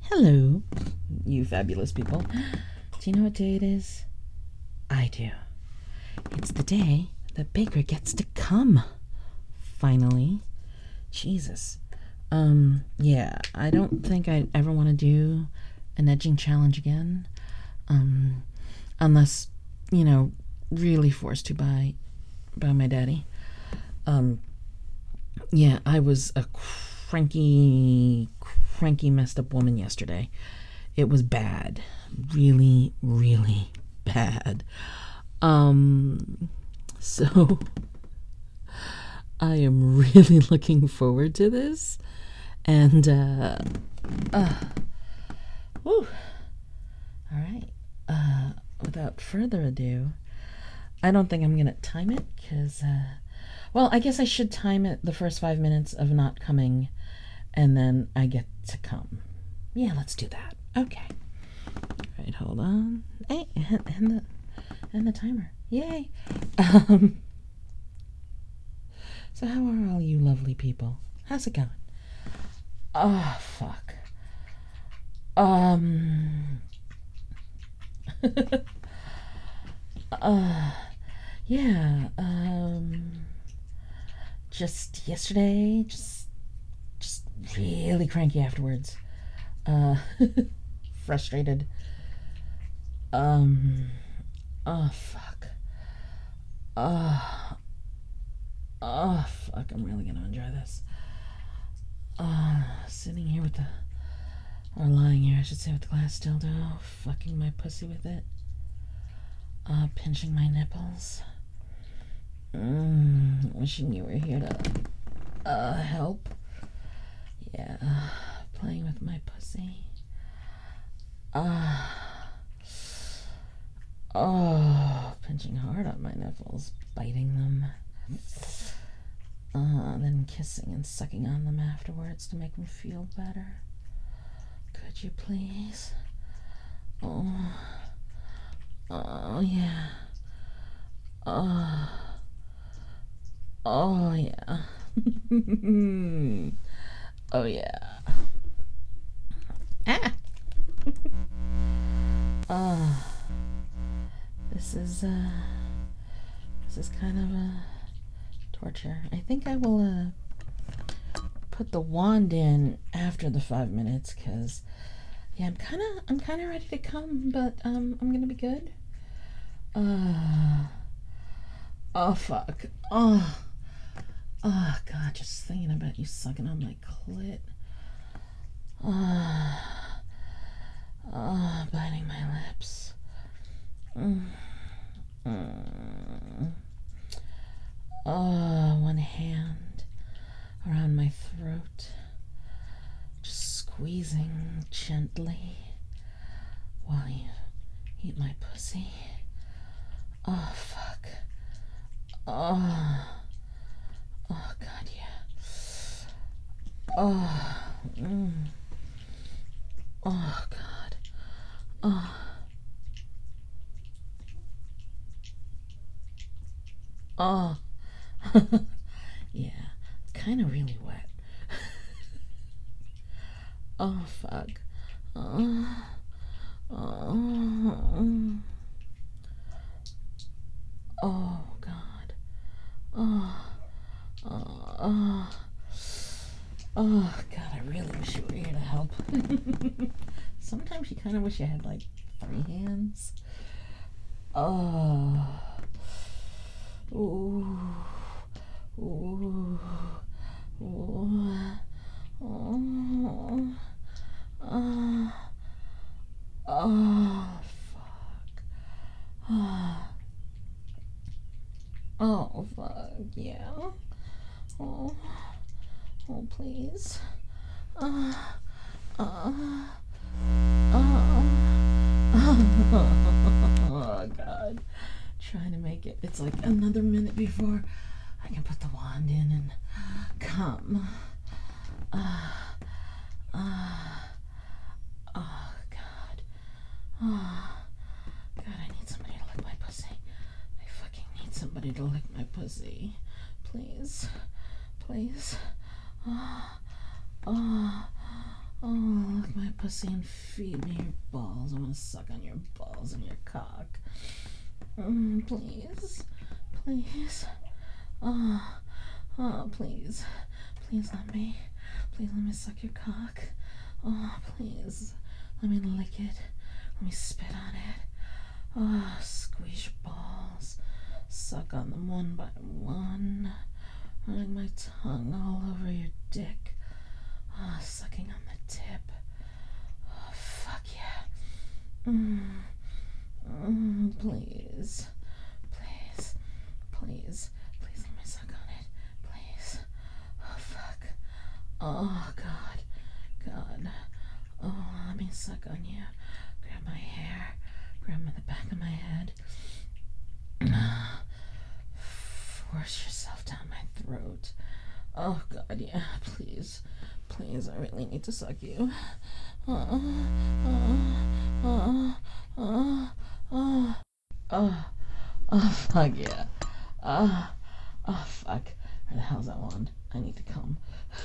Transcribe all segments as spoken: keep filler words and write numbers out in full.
Hello, you fabulous people. Do you know what day it is? I do. It's the day that Baker gets to come. Finally. Jesus. Um, yeah, I don't think I ever want to do an edging challenge again. Um, unless, you know, really forced to by by my daddy. Um, yeah, I was a cranky, cranky, messed up woman yesterday. It was bad. Really, really bad. Um, so I am really looking forward to this. And, uh, uh whew. All right. Uh, without further ado, I don't think I'm going to time it because, uh, well, I guess I should time it the first five minutes of not coming and then I get to come. Yeah, let's do that. Okay. All right, hold on. Hey, and the, and the timer. Yay. Um, so how are all you lovely people? How's it going? Oh, fuck. Um, uh, yeah, um, just yesterday, just, just really cranky afterwards. Uh, frustrated. Um, oh, fuck. Oh, oh, fuck, I'm really gonna enjoy this. Uh, sitting here with the, or lying here, I should say, with the glass dildo, fucking my pussy with it. Uh, pinching my nipples. Mm, wishing you were here to, uh, help. Yeah, playing with my pussy. Uh, oh, pinching hard on my nipples, biting them. Uh, then kissing and sucking on them afterwards to make me feel better. Could you please? Oh, oh yeah. Oh, oh yeah. Oh yeah. Ah. Oh, this is uh, this is kind of a torture. I think I will uh put the wand in after the five minutes, cause yeah, I'm kind of I'm kind of ready to come, but um, I'm gonna be good. Uh, oh fuck. Oh, oh god, just thinking about you sucking on my clit. Oh, oh biting my lips. Mm. Mm. Oh, one hand around my throat, just squeezing gently while you eat my pussy. Oh, fuck. Oh, oh, God, yeah. Oh, mm. Oh, God. Oh, oh. Yeah, it's kind of really wet. Oh, fuck. Oh, oh, oh, God. Oh, oh, oh. Oh, God, I really wish you were here to help. Sometimes you kind of wish you had, like, three hands. Oh. Ooh. Ooh. Ooh. Oh. Oh. Oh, fuck. Oh. Oh, fuck, yeah. Oh. Oh, please. Uh, uh, uh, oh, God. Trying to make it. It's like another minute before I can put the wand in and come. Uh, uh, oh, God. Oh, God, I need somebody to lick my pussy. I fucking need somebody to lick my pussy. Please. Please. Oh, oh, oh, lick my pussy and feed me your balls. I want to suck on your balls and your cock. Mm, please. Please. Oh, oh, please. Please let me. Please let me suck your cock. Oh, please. Let me lick it. Let me spit on it. Oh, squeeze your balls. Suck on them one by one. Running my tongue all over your dick. Oh, sucking on the tip. Oh, fuck yeah. Mm. Mm, please. Please. Please. Please let me suck on it. Please. Oh, fuck. Oh, God. God. Oh, let me suck on you. Grab my hair. Grab the back of my head. Force yourself down my throat. Oh, God, yeah. Please. Please, I really need to suck you. Oh, oh, oh, oh, oh, oh, oh, fuck yeah. Oh, oh, fuck. Where the hell's that one? I need to come.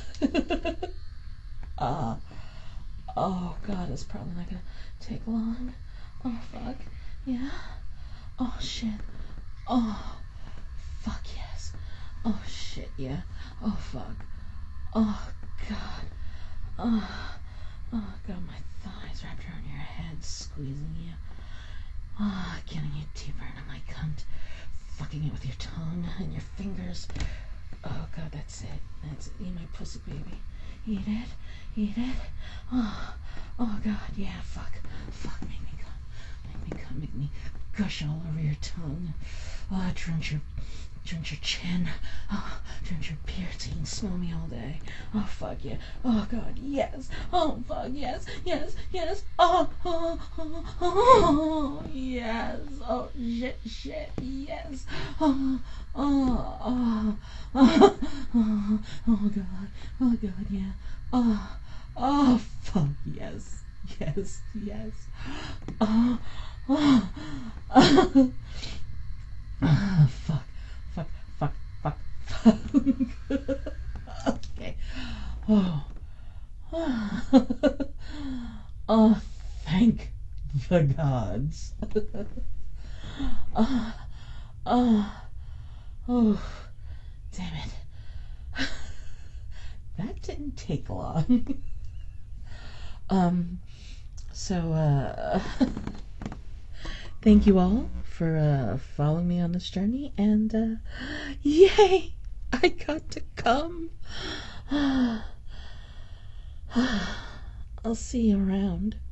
Ah, uh, oh, God, it's probably not gonna take long. Oh, fuck. Yeah. Oh, shit. Oh, fuck yes. Oh, shit, yeah. Oh, fuck. Oh, God. Oh, oh, God, my thighs wrapped around your head, squeezing you. Oh, getting you deeper into my cunt. Fucking it with your tongue and your fingers. Oh, God, that's it. That's it. Eat my pussy, baby. Eat it. Eat it. Oh, oh, God, yeah, fuck. Fuck, make me come. Make me come. Make me gush all over your tongue. Oh, drench your, drench your chin. Oh, drench your beard so you can smell me all day. Oh, fuck yeah. Oh, God, yes. Oh, fuck, yes, yes, yes. Oh, oh, oh, oh, yes. Oh, shit, shit, yes. Oh, oh, oh, oh, oh, oh, God. Oh, God, yeah. Oh, oh, fuck, yes, yes, yes. Oh, oh, oh. Ah, fuck, fuck, fuck, fuck, fuck. Okay. Oh. Oh, thank the gods. Oh, oh, oh, damn it. That didn't take long. um, so, uh, thank you all for uh, following me on this journey, and uh, yay, I got to come. I'll see you around.